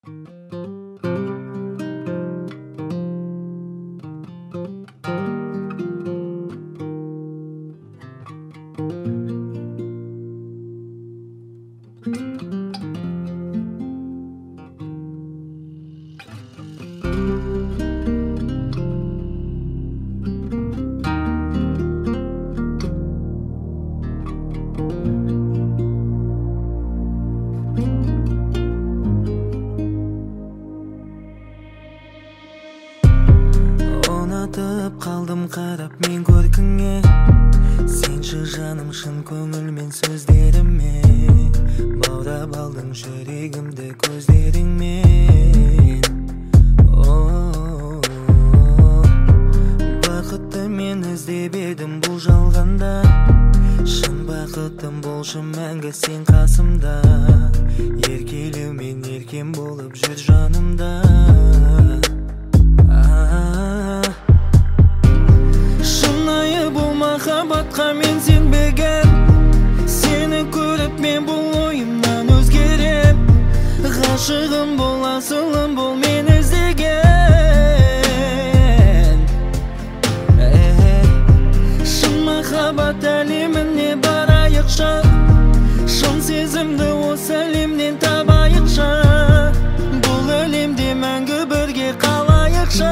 Ұнатып қалдым қарап мен көркіңе, сенші жаным шын көңілмен сөздеріме, баурап алдың жүрегімді көздеріңмен. Бақытты мен іздеп едім бұл жалғанда, шын бақыттым болшы мәңгі сен қасымда, еркелеумен еркем болып жүр жанымда. Махаббатқа мен сенбеген, сені көріп мен бұл ойымнан өзгерем. Ғашығым бол, асылым бол, мен іздеген. Шын махаббат әлеміне барайықшы, шын сезімді осы әлемнен табайықшы, бұл әлемде мәңгі бірге қалайықшы.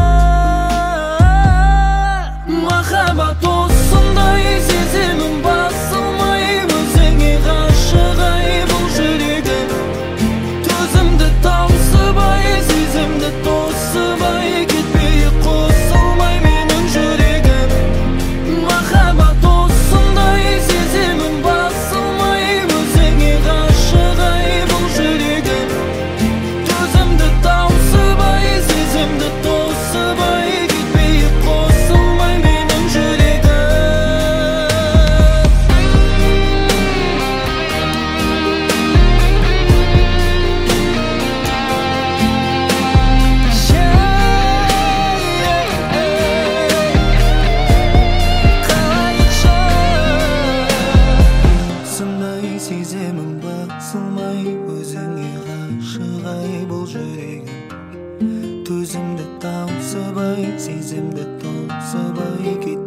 Махаббат осындай, сезімім басылмай, өзіңе ғашық ай бұл жүрегім. Төзімді таусылмай, сезімді тосылмай, кетпей қосылмай менің жүрегім. Махаббат осындай, сезімім басылмай, өзіңе ғашық ай бұл жүрегім. Төзімді таусылмай, сезімді тосылмай, кетпей қосылмай менің жүрегім. Сондай сезімім басылмай, өзіңе ғашық ай бұл жүрегім. Төзімді таусылмай, сезімді тосылмай,